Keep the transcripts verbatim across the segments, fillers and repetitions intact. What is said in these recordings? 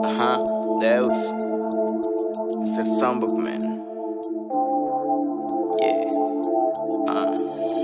Ajá, Deus. Es el Songbookman. Yeah. Uh.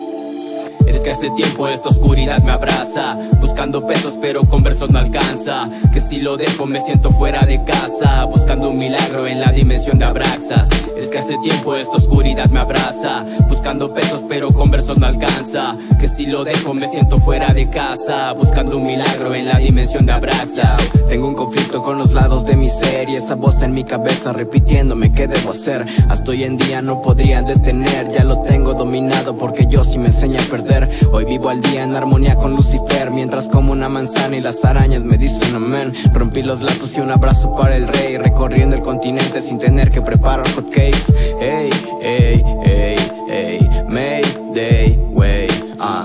Es que hace tiempo esta oscuridad me abraza, buscando pesos pero con versos no alcanza. Que si lo dejo me siento fuera de casa, buscando un milagro en la dimensión de Abraxas. Es que hace tiempo esta oscuridad me abraza, buscando pesos pero con versos no alcanza. Que si lo dejo me siento fuera de casa, buscando un milagro en la dimensión de Abraxas. Tengo un conflicto con los lados de mi ser y esa voz en mi cabeza repitiéndome qué debo hacer. Hasta hoy en día no podría detener, ya lo tengo dominado porque yo sí me enseñé a perder. Hoy vivo al día en armonía con Lucifer, mientras como una manzana y las arañas me dicen amén. Rompí los lazos y un abrazo para el rey, recorriendo el continente sin tener que preparar hotcakes. Hey, hey, hey, hey, Mayday, wey, ah,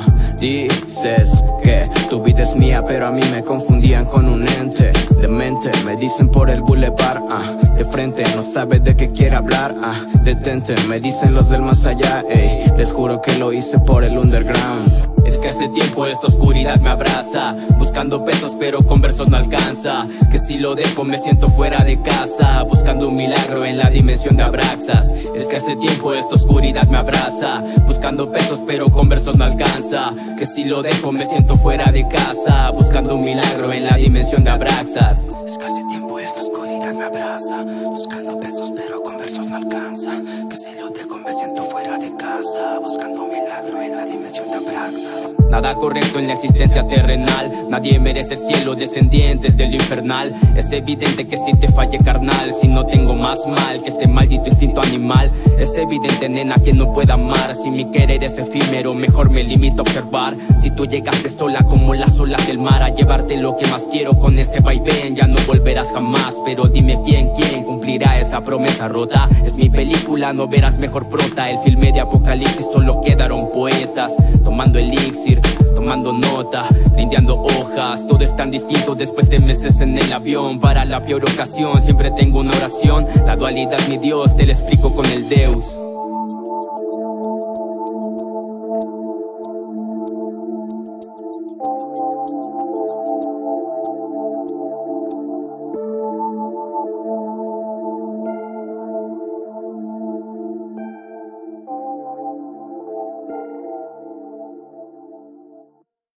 dices que tu vida es mía, pero a mí me confundían con un ente demente. Me dicen por el boulevard, ah, de frente, no sabes de qué quiere hablar, ah, detente. Me dicen los del más allá, ey, les juro que lo hice por el underground. Es que hace tiempo esta oscuridad me abraza, buscando pesos pero con versos no alcanza. Que si lo dejo me siento fuera de casa, buscando un milagro en la dimensión de Abraxas. Es que hace tiempo esta oscuridad me abraza, buscando pesos pero con versos no alcanza. Que si lo dejo me siento fuera de casa, buscando un milagro en la dimensión de Abraxas. Es que hace tiempo esta oscuridad me abraza, buscando pesos pero con versos no alcanza. Que si lo dejo me siento fuera de casa, buscando un milagro en la dimensión de Abraxas. Nada correcto en la existencia terrenal, nadie merece el cielo, descendientes de lo infernal. Es evidente que si te falle carnal, si no tengo más mal que este maldito instinto animal. Es evidente nena que no pueda amar, si mi querer es efímero mejor me limito a observar. Si tú llegaste sola como las olas del mar a llevarte lo que más quiero con ese vaivén, ya no volverás jamás. Pero dime quién, quién cumplirá esa promesa rota. Es mi película, no verás mejor prota. El filme de apocalipsis solo quedaron poetas tomando elixir, tomando nota, rindeando hojas. Todo es tan distinto después de meses en el avión. Para la peor ocasión siempre tengo una oración. La dualidad mi Dios, te lo explico con el Deus.